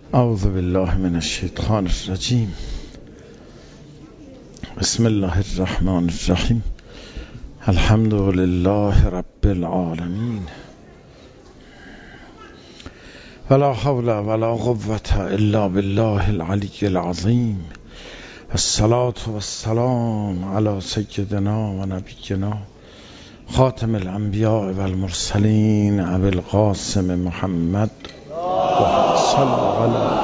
اعوذ بالله من الشیطان الرجیم. بسم الله الرحمن الرحیم. الحمد لله رب العالمین ولا حول ولا قوة الا بالله العلی العظیم. الصلاة والسلام علی سیدنا و نبینا خاتم الانبیاء والمرسلین ابی القاسم محمد صلی علی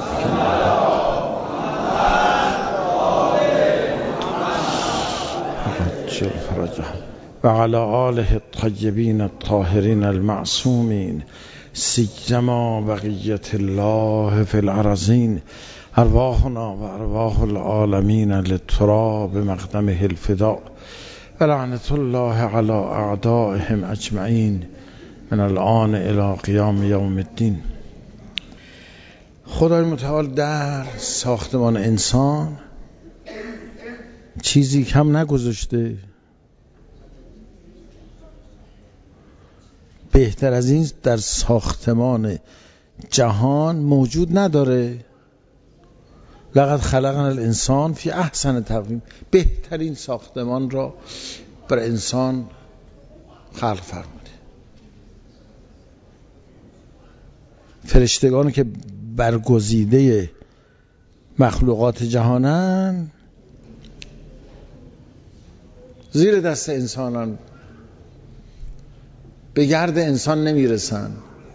و علی آله الطیبین الطاهرین المعصومین سیما بقیت الله فی الارضین. ارواحنا و ارواح العالمین للتراب مقدمه الفداء و لعنت الله علی اعدائهم اجمعین من الان الی قیام یوم الدین. خدای متعال در ساختمان انسان چیزی کم نگذاشته. بهتر از این در ساختمان جهان موجود نداره. لقد خلقنا الانسان فی احسن تقویم. بهترین ساختمان را برای انسان خلق فرموده. فرشتگانی که برگزیده مخلوقات جهانن زیر دست انسانان، به گرد انسان نمیرسن.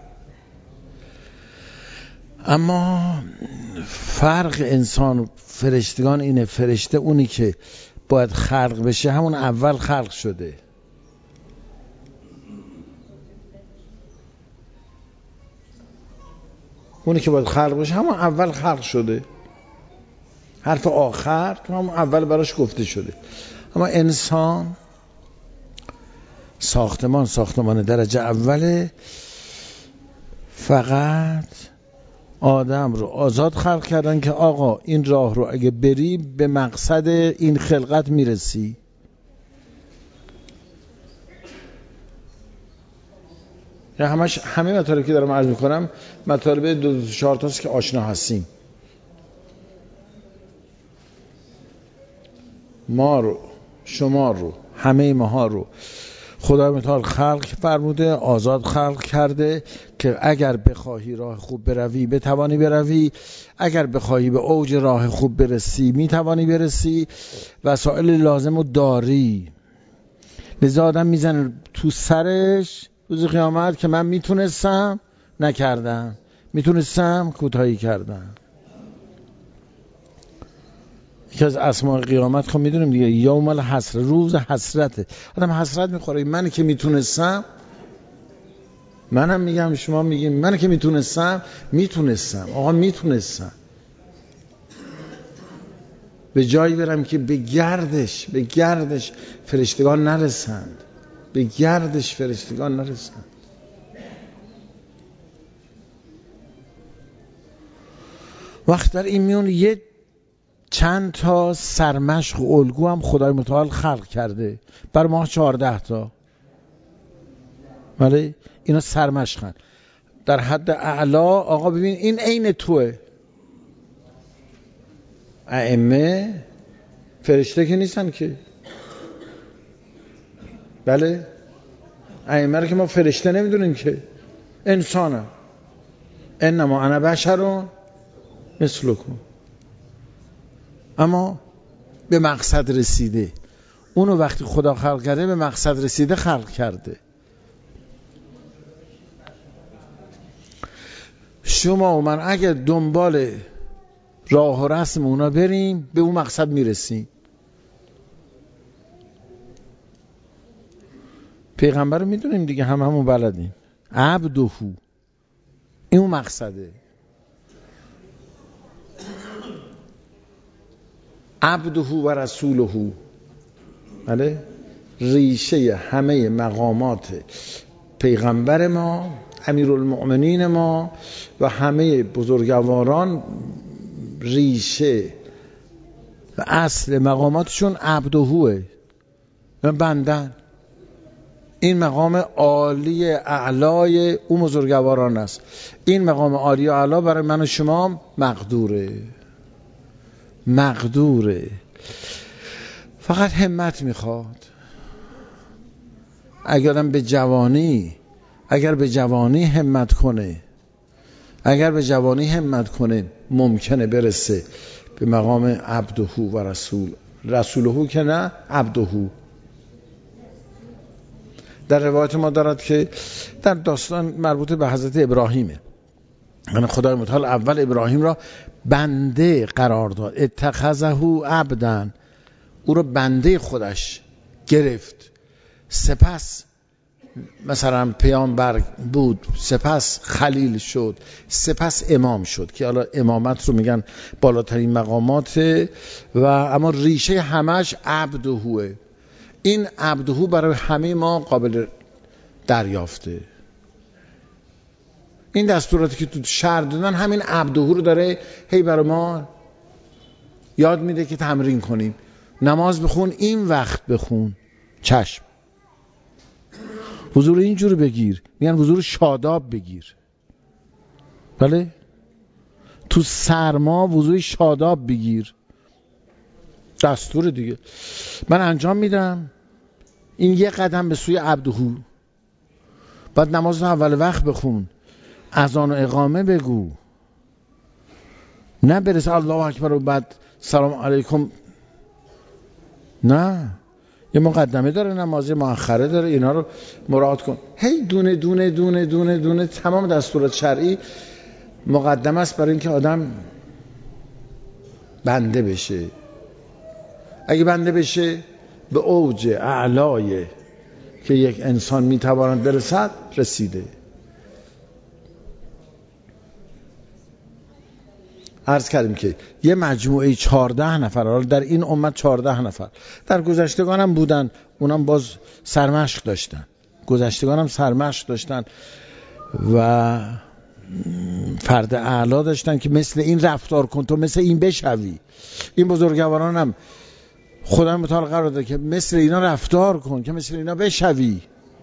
اما فرق انسان و فرشتگان اینه، فرشته اونی که باید خلق بشه همون اول خلق شده. اونی که باید خلق بشه همون اول خلق شده. حرف آخر همون اول براش گفته شده. اما انسان ساختمان درجه اوله. فقط آدم رو آزاد خلق کردن که آقا این راه رو اگه بری به مقصد این خلقت میرسی. یا همه مطالبی که دارم عرض میکنم مطالب 2-4 تاست که آشنا هستیم. ما رو، شما رو، همه ماها رو خدای متعال خلق فرموده، آزاد خلق کرده که اگر بخواهی راه خوب بروی بتوانی بروی، اگر بخواهی به اوج راه خوب برسی میتوانی برسی، وسایل لازم رو داری. لذا آدم میزنه تو سرش روز قیامت که من میتونستم نکردم، میتونستم کوتاهی کردم. یکی از اسماء قیامت خب میدونیم دیگه، یوم الحسره، روز حسرته. آدم حسرت میخوره، من که میتونستم. منم میگم شما میگیم من که میتونستم. آقا میتونستم به جایی برم که به گردش فرشتگان نرسند. وقت در این میون یه چند تا سرمشق و الگو هم خدای متعال خلق کرده بر ما 14 تا. ولی اینا سرمشقن در حد اعلا. آقا ببین این عین توه. ائمه فرشته که نیستن که. بله ائمه رو که ما فرشته نمیدونیم که، انسانم. انما انا بشرون مثلکم. اما به مقصد رسیده. اونو وقتی خدا خلق کرده به مقصد رسیده خلق کرده. شما و من اگر دنبال راه و رسم اونا بریم به اون مقصد میرسیم. پیغمبر رو میدونیم دیگه، همون بلدیم. عبدهو، این اون مقصده. عبده و رسوله. بله ریشه همه مقامات پیغمبر ما، امیرالمؤمنین ما و همه بزرگواران، ریشه و اصل مقاماتشون عبدهوه، بندن. این مقام عالی اعلای اون بزرگواران است. این مقام عالی و اعلا برای من و شما مقدوره. فقط همت میخواد. اگر به جوانی همت کنه ممکنه برسه به مقام عبده و رسوله که نه عبده. در روایت ما دارد که در داستان مربوط به حضرت ابراهیمه، یعنی خدای متعال اول ابراهیم را بنده قرار داد، اتخذه عبدا، او را بنده خودش گرفت، سپس مثلا پیامبر بود، سپس خلیل شد، سپس امام شد که حالا امامت رو میگن بالاترین مقامات و اما ریشه همش عبدهوه. این عبدهو برای همه ما قابل دریافته. این دستوراتی که تو شرع دادن همین عبدهو رو داره هی برای ما یاد میده که تمرین کنیم. نماز بخون، این وقت بخون، چشم. حضور اینجور بگیر، میگن حضور شاداب بگیر. بله؟ تو سرما حضور شاداب بگیر. دستور دیگه. من انجام میدم. این یه قدم به سوی عبدهو. بعد نماز رو اول وقت بخون، اذان و اقامه بگو، نه برسه الله اکبر و بعد سلام علیکم. نه، یه مقدمه داره نماز، مؤخره داره، اینا رو مراعات کن. هی دونه دونه دونه دونه دونه تمام دستورات شرعی مقدمه است برای اینکه آدم بنده بشه. اگه بنده بشه به اوج اعلای که یک انسان میتواند برسد رسیده. عرض کردیم که یه مجموعه 14 نفر، حالا در این امت 14 نفر، در گذشتگان هم بودن، اونم باز سرمشق داشتن، و فرد اعلا داشتن که مثل این رفتار کن، تو مثل این بشوی. این بزرگواران هم خدا متعال قرار داده که مثل اینا رفتار کن که مثل اینا بشوی.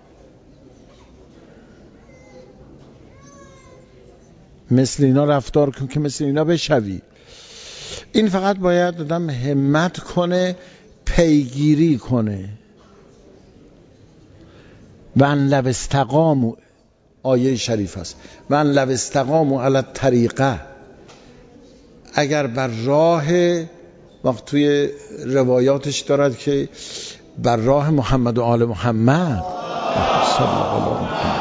این فقط باید آدم همت کنه، پیگیری کنه. وان لو استقاموا، آیه شریف است، وان لو استقاموا علی الطریقه، اگر بر راه، وقت توی روایاتش دارد که بر راه محمد و آل محمد صلی الله علیه و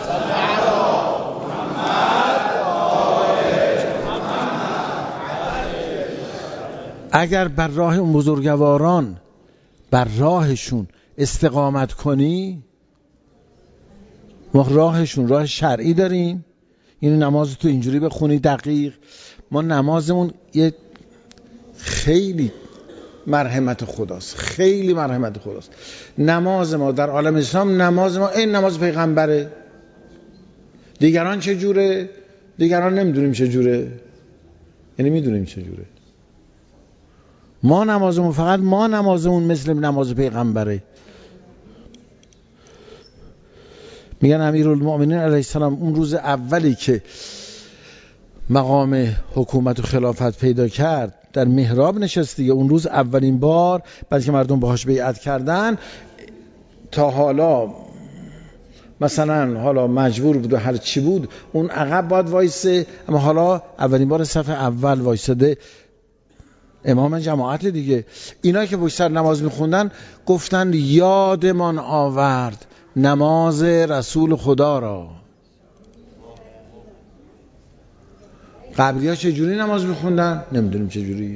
اگر بر راه اون بزرگواران، بر راهشون استقامت کنی، ما راهشون راه شرعی داریم. این نماز تو اینجوری بخونی دقیق. ما نمازمون یه خیلی مرحمت خداست، نماز ما در عالم اسلام، نماز ما این نماز پیغمبره. دیگران چجوره؟ دیگران نمیدونیم چجوره، یعنی میدونیم چجوره. ما نمازمون مثل نماز پیغمبره. میگن امیرالمؤمنین علیه السلام اون روز اولی که مقام حکومت و خلافت پیدا کرد در محراب نشست دیگه. اون روز اولین بار بعد که مردم باهاش بیعت کردن، تا حالا مثلا حالا مجبور بود و هر چی بود اون عقب باید وایسه، اما حالا اولین بار صف اول وایساده، امام جماعت دیگه. اینا که پشت سر نماز میخوندن گفتن یادمان آورد نماز رسول خدا را. قبلی ها چجوری نماز میخوندن؟ نمیدونیم چجوری.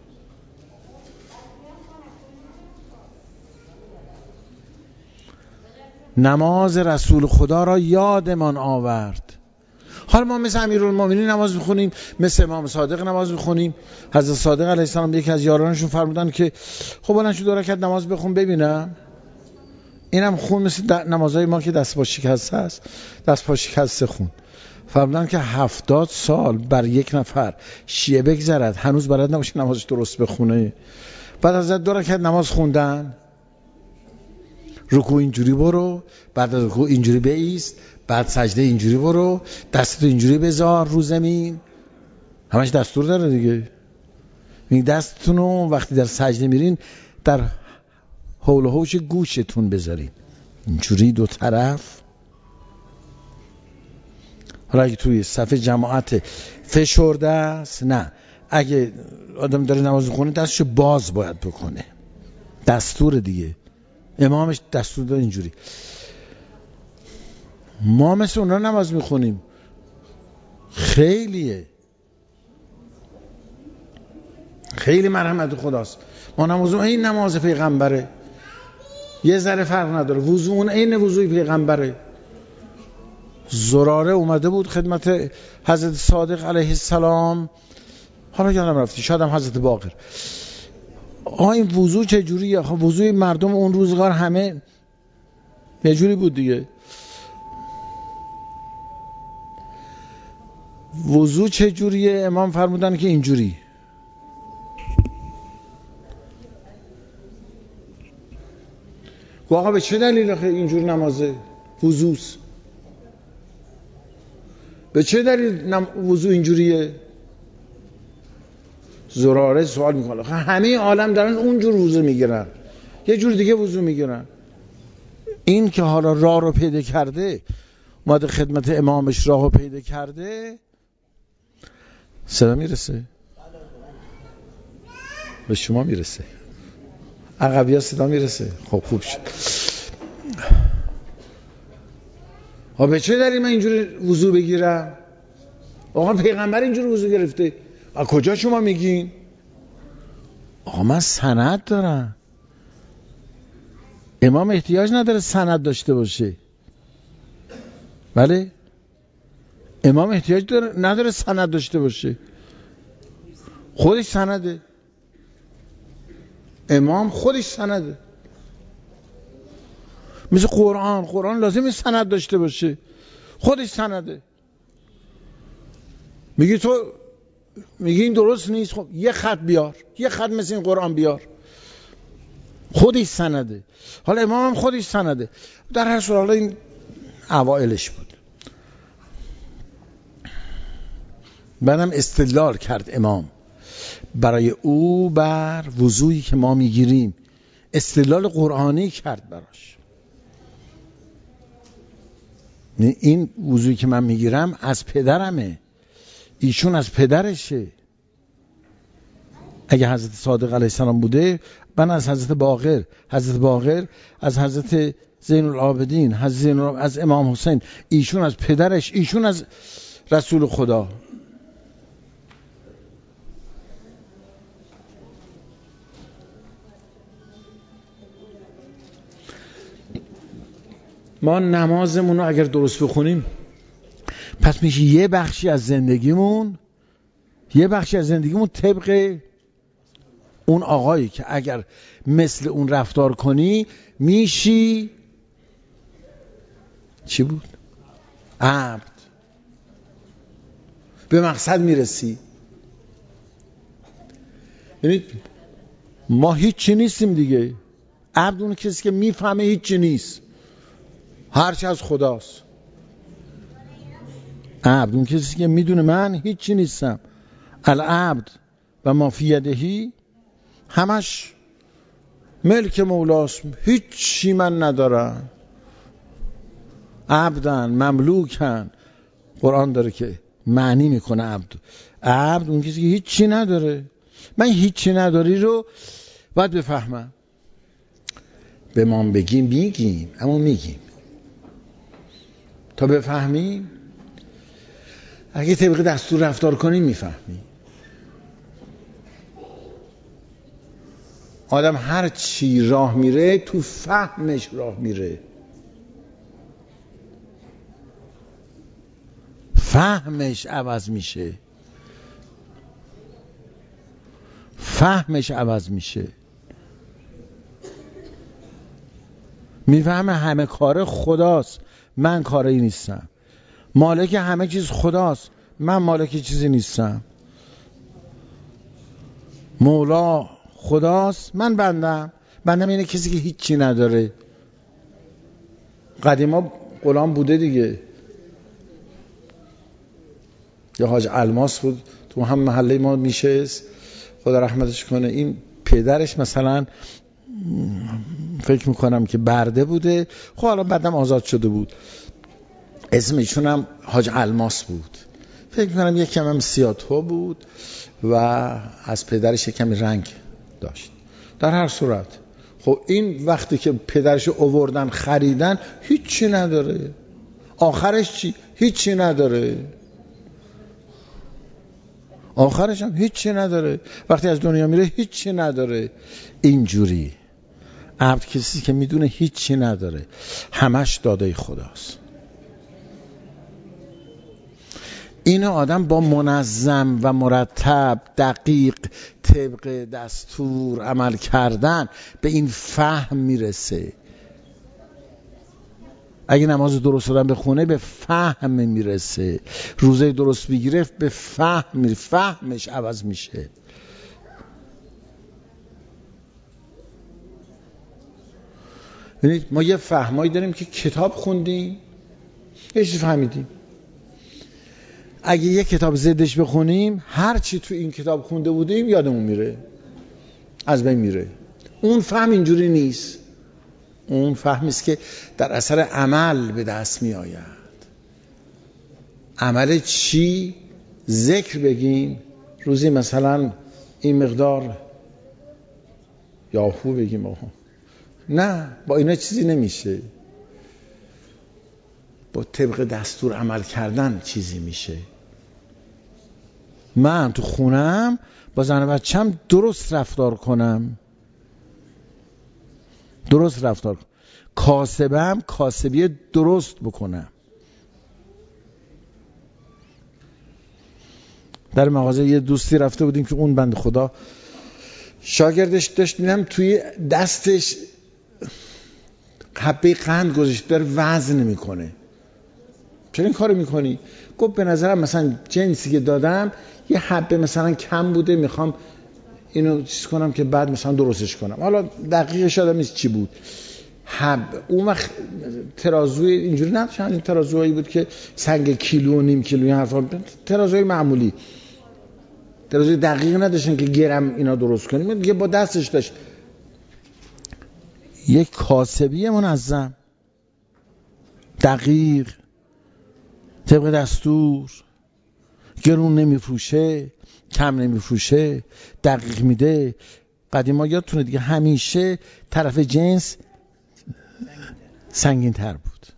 نماز رسول خدا را یادمان آورد. حالا ما مثل امیرالمؤمنین نماز میخونیم، مثل امام صادق نماز میخونیم. حضرت صادق علیه السلام یکی از یارانشون فرمودن که خب الان شو 2 رکعت نماز بخون ببینم. اینم خون مثل نمازهای ما که دست پا شکسته است، دست پا شکسته خون. فرمودن که 70 سال بر یک نفر شیعه بگذرد هنوز بلد نباشه نمازش درست بخونه. بعد از 2 رکعت نماز خوندن. رکوع اینجوری برو، بعد از رکوع اینجوری بایست، بعد سجده اینجوری برو، دستتو اینجوری بذار رو زمین. همش دستور داره دیگه. این دستتون رو وقتی در سجده میرین در حول و حوش گوشتون بذارین، اینجوری دو طرف. حالا اگه توی صف جماعت فشرده است، نه، اگه آدم داره نماز میخونه دستشو باز باید بکنه، دستور دیگه، امامش دستور داره اینجوری. ما مثل اونا نماز میخونیم، خیلی مرحمت خداست. ما نمازم این نماز پیغمبره، یه ذره فرق نداره، وضو اون این وضوی پیغمبره. زراره اومده بود خدمت حضرت صادق علیه السلام، حالا یادم رفتی، شاید هم حضرت باقر. این وضو چه جوریه؟ وضوی مردم اون روزگار همه یه جوری بود دیگه. وضو چه جوریه؟ امام فرمودن که اینجوری. آقا به چه دلیل اینجور نمازه وضوست؟ به چه دلیل وضو اینجوریه؟ زراره سوال میکنه. همه عالم دارن اونجور وضو میگیرن، یه جور دیگه وضو میگیرن. این که حالا راه رو پیدا کرده، اومده خدمت امامش راه رو پیدا کرده. صدا میرسه؟ به شما میرسه؟ عقبی ها صدا میرسه؟ خب خوب شد. به چه دلیل من اینجوری وضو بگیرم؟ آقا پیغمبر اینجوری وضو گرفته. از کجا شما میگین؟ آقا من سند دارم. امام احتیاج نداره سند داشته باشه. بله؟ امام احتیاج نداره سند داشته باشه، خودش سنده. امام خودش سنده. مثل قرآن لازم سند داشته باشه، خودش سنده. میگی این درست نیست، خب یه خط بیار، یه خط مثل این قرآن بیار، خودش سنده. حالا امام هم خودش سنده. در هر صورت حالا این اوائلش بود. بعدم استدلال کرد امام برای او بر وضویی که ما میگیریم، استدلال قرآنی کرد براش. این وضویی که من میگیرم از پدرمه، ایشون از پدرشه. اگه حضرت صادق علیه السلام بوده، من از حضرت باقر از حضرت زین العابدین، از امام حسین، ایشون از پدرش، ایشون از رسول خدا. ما نمازمون رو اگر درست بخونیم، پس میشه یه بخشی از زندگیمون طبق اون آقایی که اگر مثل اون رفتار کنی میشی چی بود؟ عبد. به مقصد میرسی. یعنی ما هیچی نیستیم دیگه. عبد اون کسی که میفهمه هیچی نیست، هرچی از خداست. عبد اون کسی که میدونه من هیچی نیستم. العبد و ما فی یدهی، همش ملک مولاست، هیچی من ندارم. عبدن مملوکن، قرآن داره که معنی میکنه عبد اون کسی که هیچی نداره. من هیچی نداری رو باید بفهمم. به ما میگیم اما میگیم تا بفهمیم. اگه طبق دستور رفتار کنیم میفهمیم. آدم هر چی راه میره تو فهمش راه میره. فهمش عوض میشه. میفهمه همه کار خداست، من کاری نیستم. مالک همه چیز خداست، من مالک چیزی نیستم. مولا خداست، من بندم اینه کسی که هیچی نداره. قدیما غلام بوده دیگه. یا حاج الماس بود تو هم محله ما میشست، خدا رحمتش کنه. این پدرش مثلا فکر میکنم که برده بوده، خب حالا بعدم آزاد شده بود، اسم ایشون هم حاج الماس بود. فکر میکنم یک کم هم سیاتو بود و از پدرش یک کمی رنگ داشت. در هر صورت خب این وقتی که پدرش اووردن خریدن هیچی نداره، آخرش چی؟ هیچی نداره، آخرش هم هیچی نداره، وقتی از دنیا میره هیچی نداره. اینجوری عبد کسی که میدونه هیچی نداره، همش داده خداست. این آدم با منظم و مرتب دقیق طبق دستور عمل کردن به این فهم میرسه. اگه نماز درست دادن بخونه به فهم میرسه، روزه درست بگیره به فهم فهمش عوض میشه. ببینید ما یه فهمایی داریم که کتاب خوندیم یه چیزی فهمیدیم، اگه یه کتاب زدش بخونیم هر چی تو این کتاب خونده بودیم یادمون میره، از بین میره. اون فهم اینجوری نیست، اون فهمی است که در اثر عمل به دست می آید. عمل چی؟ ذکر بگیم روزی مثلا این مقدار یاهو بگیم آها. نه، با اینا چیزی نمیشه، با طبق دستور عمل کردن چیزی میشه. من تو خونم با زن و بچم درست رفتار کنم، درست رفتار کنم، کاسبم کاسبی درست بکنم. در مغازه یه دوستی رفته بودیم که اون بند خدا شاگردش داشت، میدم توی دستش حبه قند گذاشت داره وزن میکنه. چرا این کارو میکنی؟ گفت به نظرم مثلا جنسی که دادم یه حبه مثلا کم بوده، میخوام اینو چیز کنم که بعد مثلا درستش کنم. حالا دقیقش یادم نیست چی بود. اون وقت ترازوی اینجوری نداشتن، این ترازوهایی بود که سنگ کیلو و نیم کیلو این حرفا، ترازوی معمولی، ترازوی دقیق نداشتن که گرم اینا درست کنیم، دیگه با دستش داشت. یک کاسبی منظم دقیق طبق دستور، گرون نمیفروشه، کم نمیفروشه، دقیق میده. قدیما یادتونه دیگه همیشه طرف جنس سنگین تر بود.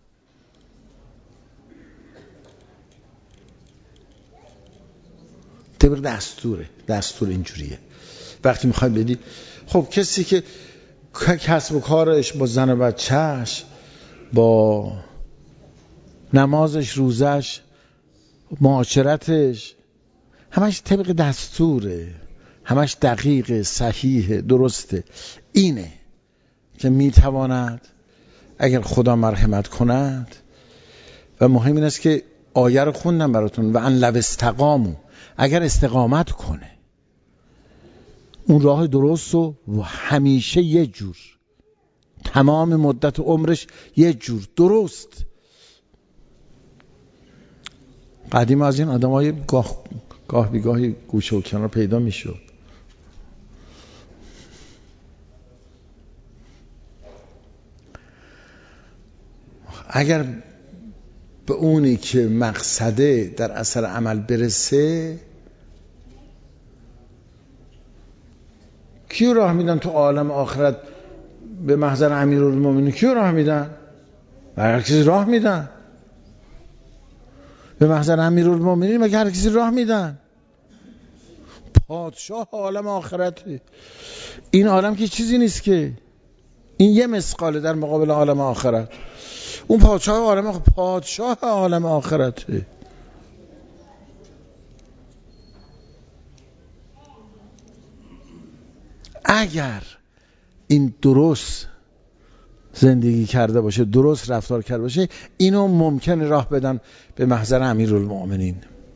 طبق دستوره، دستور اینجوریه. وقتی میخوای بدی، خب کسی که کسب و کارش با زن و بچهش، با نمازش، روزش، معاشرتش، همش طبق دستوره، همش دقیقه، صحیحه، درسته. اینه که میتواند اگر خدا مرحمت کند، و مهم این است که آیه رو خوندم براتون، و ان لو استقاموا، اگر استقامت کنه اون راه درست و همیشه یه جور، تمام مدت عمرش یه جور درست. قدیم از این آدمای گاه بیگاهی گوشه و کنار پیدا میشد. اگر به اونی که مقصده در اثر عمل برسه، کیو راه میدن تو عالم آخرت؟ به محضر امیرالمومنین کیو راه میدن؟ هر کسی راه میدن. به محضر امیرالمومنین مگه هر کسی راه میدن؟ پادشاه عالم آخرته. این عالم که چیزی نیست که، این یه مثقاله در مقابل عالم آخرت. اون پادشاه عالم آخرته. اگر این درست زندگی کرده باشه، درست رفتار کرده باشه، اینو ممکنه راه بدن به محضر امیرالمومنین.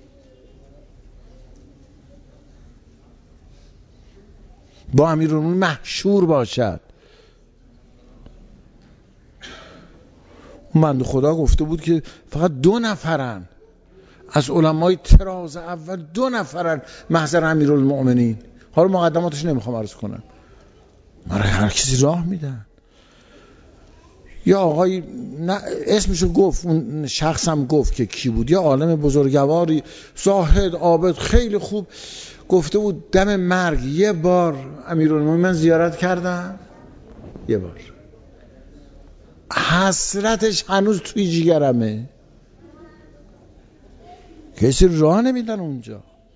با امیرالمومنین محشور باشد. اون بنده خدا گفته بود که فقط 2 نفرن از علمای طراز اول، 2 نفرن محضر امیرالمؤمنین. حالا مقدماتش نمیخوام عرض کنم، برای هر کسی راه میدن. یا آقای اسمشو گفت، اون شخصم گفت که کی بود، یا عالم بزرگواری زاهد عابد خیلی خوب، گفته بود دم مرگ 1 بار امیرالمومنین من زیارت کردم، 1 بار. حسرتش هنوز توی جیگرمه. کسی راه نمیدن اونجا.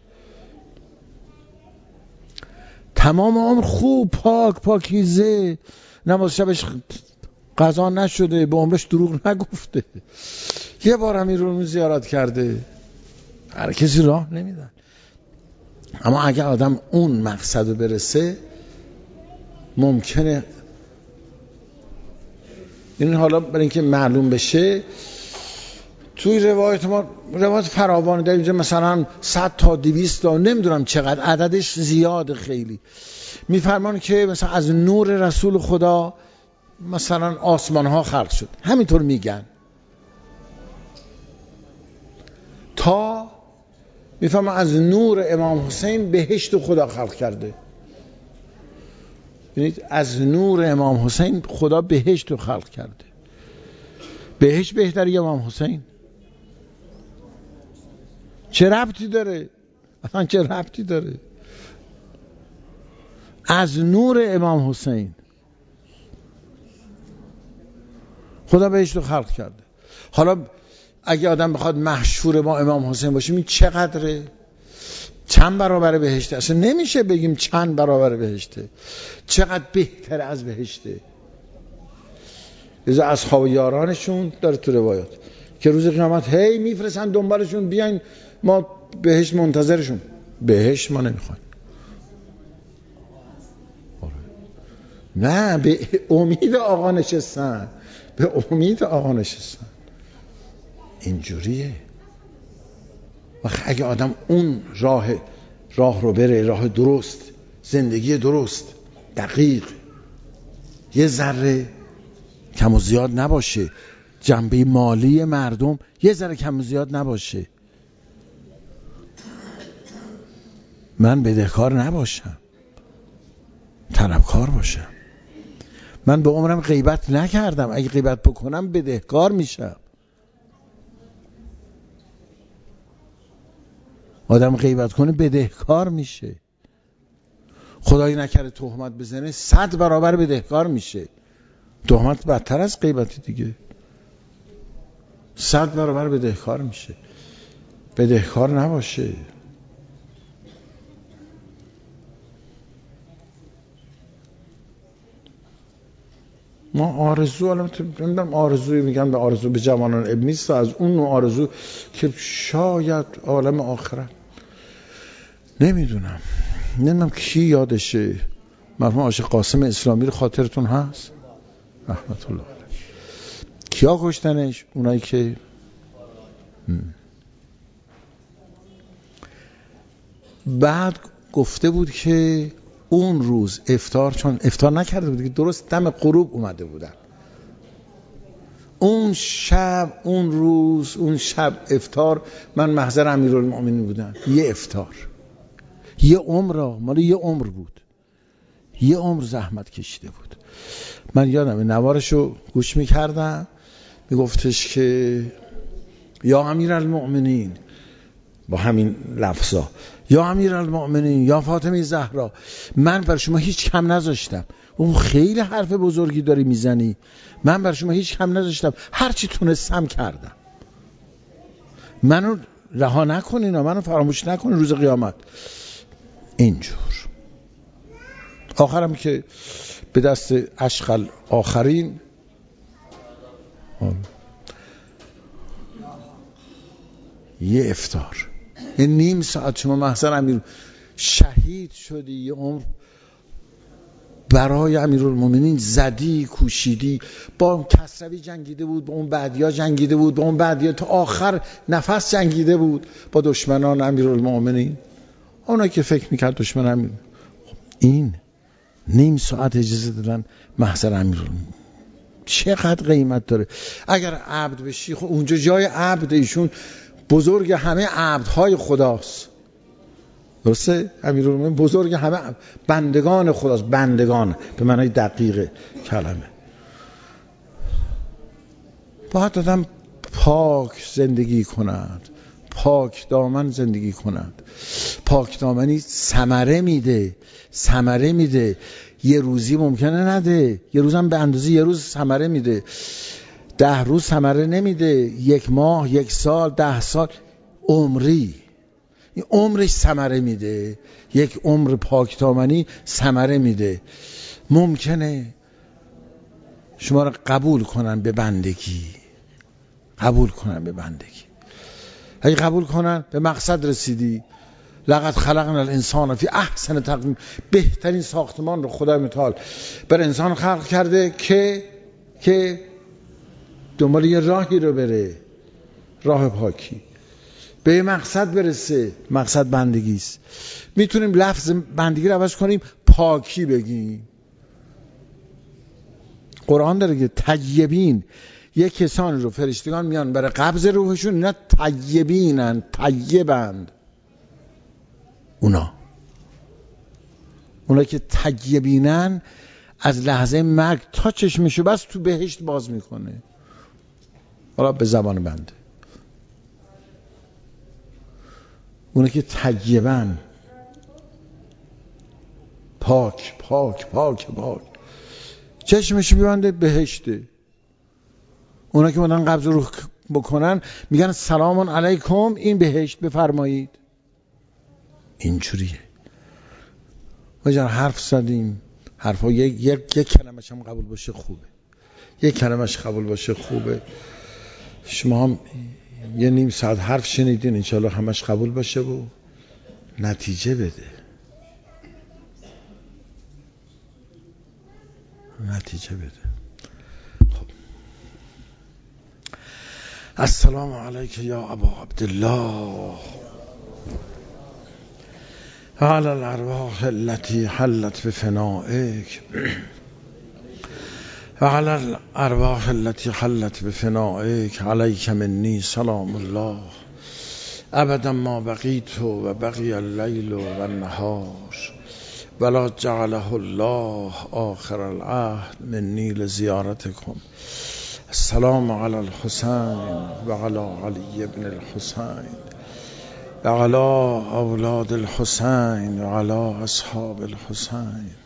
تمام عمر خوب پاکیزه، نماز شبش قضا نشده، به عمرش دروغ نگفته، 1 بار امیرالمومنین زیارت کرده. هر کسی راه نمیدن. اما اگه آدم اون مقصد رو برسه ممکنه این، حالا برای اینکه معلوم بشه، توی روایت ما روایت فراوان داریم، اینجا مثلا 100 تا 200 تا نمیدونم چقدر، عددش زیاده خیلی، میفرمان که مثلا از نور رسول خدا مثلا آسمان ها خلق شد، همینطور میگن، تا میفرمان از نور امام حسین بهشت خدا خلق کرده. ببینید از نور امام حسین خدا بهشت رو خلق کرده. بهشت بهتری امام حسین؟ چه ربطی داره؟ اصلا چه ربطی داره؟ از نور امام حسین خدا بهشت رو خلق کرده. حالا اگه آدم بخواد محشور با امام حسین باشه، این چقدره؟ چند برابر بهشته؟ اصلا نمیشه بگیم چند برابر بهشته، چقدر بهتر از بهشته. از اصحاب یارانشون داره تو روایات که روز قیامت هی میفرستن دنبالشون، بیاین ما بهشت منتظرشون. بهشت ما نمیخوایم. نه، به امید آقا نشستن، به امید آقا نشستن. اینجوریه. وقت اگه آدم اون راه رو بره، راه درست، زندگی درست، دقیق، یه ذره کم و زیاد نباشه، جنبه مالی مردم یه ذره کم و زیاد نباشه، من بدهکار نباشم، طلبکار باشم. من به عمرم غیبت نکردم، اگه غیبت بکنم بدهکار میشم. آدم غیبت کنه بدهکار میشه. خدایی نکرده تهمت بزنه 100 برابر بدهکار میشه. تهمت بدتر از غیبت دیگه. 100 برابر بدهکار میشه. بدهکار نباشه. ما آرزو، الان نمیدونم آرزوی میگن به آرزو به جوانان ابن نیست، از اون آرزو که شاید عالم آخرت، نمیدونم کی یادشه، مرحوم عاشق قاسم اسلامی رو خاطرتون هست؟ رحمت الله علیه. کیا کشتنش؟ اونایی که بعد گفته بود که اون روز افطار، چون افطار نکرده بود که درست دم غروب اومده بودن، اون شب افطار من محضر امیرالمؤمنین بودم. یه افطار، یه عمر، مال یه عمر بود، یه عمر زحمت کشیده بود. من یادمه نوارشو گوش میکردم، میگفتش که یا امیرالمؤمنین، با همین لفظا، یا امیرالمؤمنین، یا فاطمه زهرا، من بر شما هیچ کم نذاشتم. اون خیلی حرف بزرگی داری میزنی، من بر شما هیچ کم نذاشتم، هر چی تونستم کردم. منو رها نکنین، منو فراموش نکنین روز قیامت. اینجور آخرم که به دست اشقل آخرین یه افطار، یه نیم ساعت شما محضر امیر شهید شدی، یه عمر برای امیرالمومنین زدی، کوشیدی، با کسروی جنگیده بود، با اون بعدیا جنگیده بود، با اون بعدیا تا آخر نفس جنگیده بود با دشمنان امیرالمومنین، اونا که فکر میکرد دشمن امیر. این نیم ساعت اجازه دادن محضر امیرالمومنین چقدر قیمت داره. اگر عبد بشی خب اونجا جای عبد، ایشون بزرگ همه عبدهای خداست، درسته؟ امیرالمومنین بزرگ همه بندگان خداست، بندگان به معنای دقیق کلمه. باید آدم پاک زندگی کند، پاک دامن زندگی کند. پاک دامنی ثمره میده. یه روزی ممکنه نده، یه روزم به اندازه یه روز ثمره میده، 10 روز ثمره نمیده، 1 ماه، 1 سال، 10 سال، عمری. این عمرش ثمره میده. یک عمر پاک دامنی ثمره میده. ممکنه شما رو قبول کنن به بندگی، اگه قبول کنن به مقصد رسیدی. لقد خلقنا الانسان فی احسن تقویم. بهترین ساختمان رو خدای متعال بر انسان خلق کرده که دنبال یه راهی رو بره، راه پاکی، به مقصد برسه. مقصد بندگی است. میتونیم لفظ بندگی رو عوض کنیم، پاکی بگیم. قرآن داره که طیبین، یک کسانی رو فرشتگان میان برای قبض روحشون، اینا طیبینن، طیبند. اونا که طیبینن از لحظه مرگ تا چشمشو بس تو بهشت باز میکنه. حالا به زبان بنده، اونا که طیبن، پاک چشمشو میبنده بهشته. اونا که مدن قبض روح بکنن میگن سلام علیکم، این بهشت بفرمایید. اینجوریه. وجن حرف زدیم، حرفا یک کلمش هم قبول باشه خوبه. شما هم یه نیم ساعت حرف شنیدین، انشالله همش قبول باشه و نتیجه بده. خب، السلام علیک یا ابا عبدالله وعلى الارواح التي حلت بفنائك عليك مني سلام الله ابدا ما بقيت و بقي الليل و النهار ولا جعله الله آخر العهد مني لزيارتكم. السلام على الحسين و على علي بن الحسين و على اولاد الحسين و على اصحاب الحسين.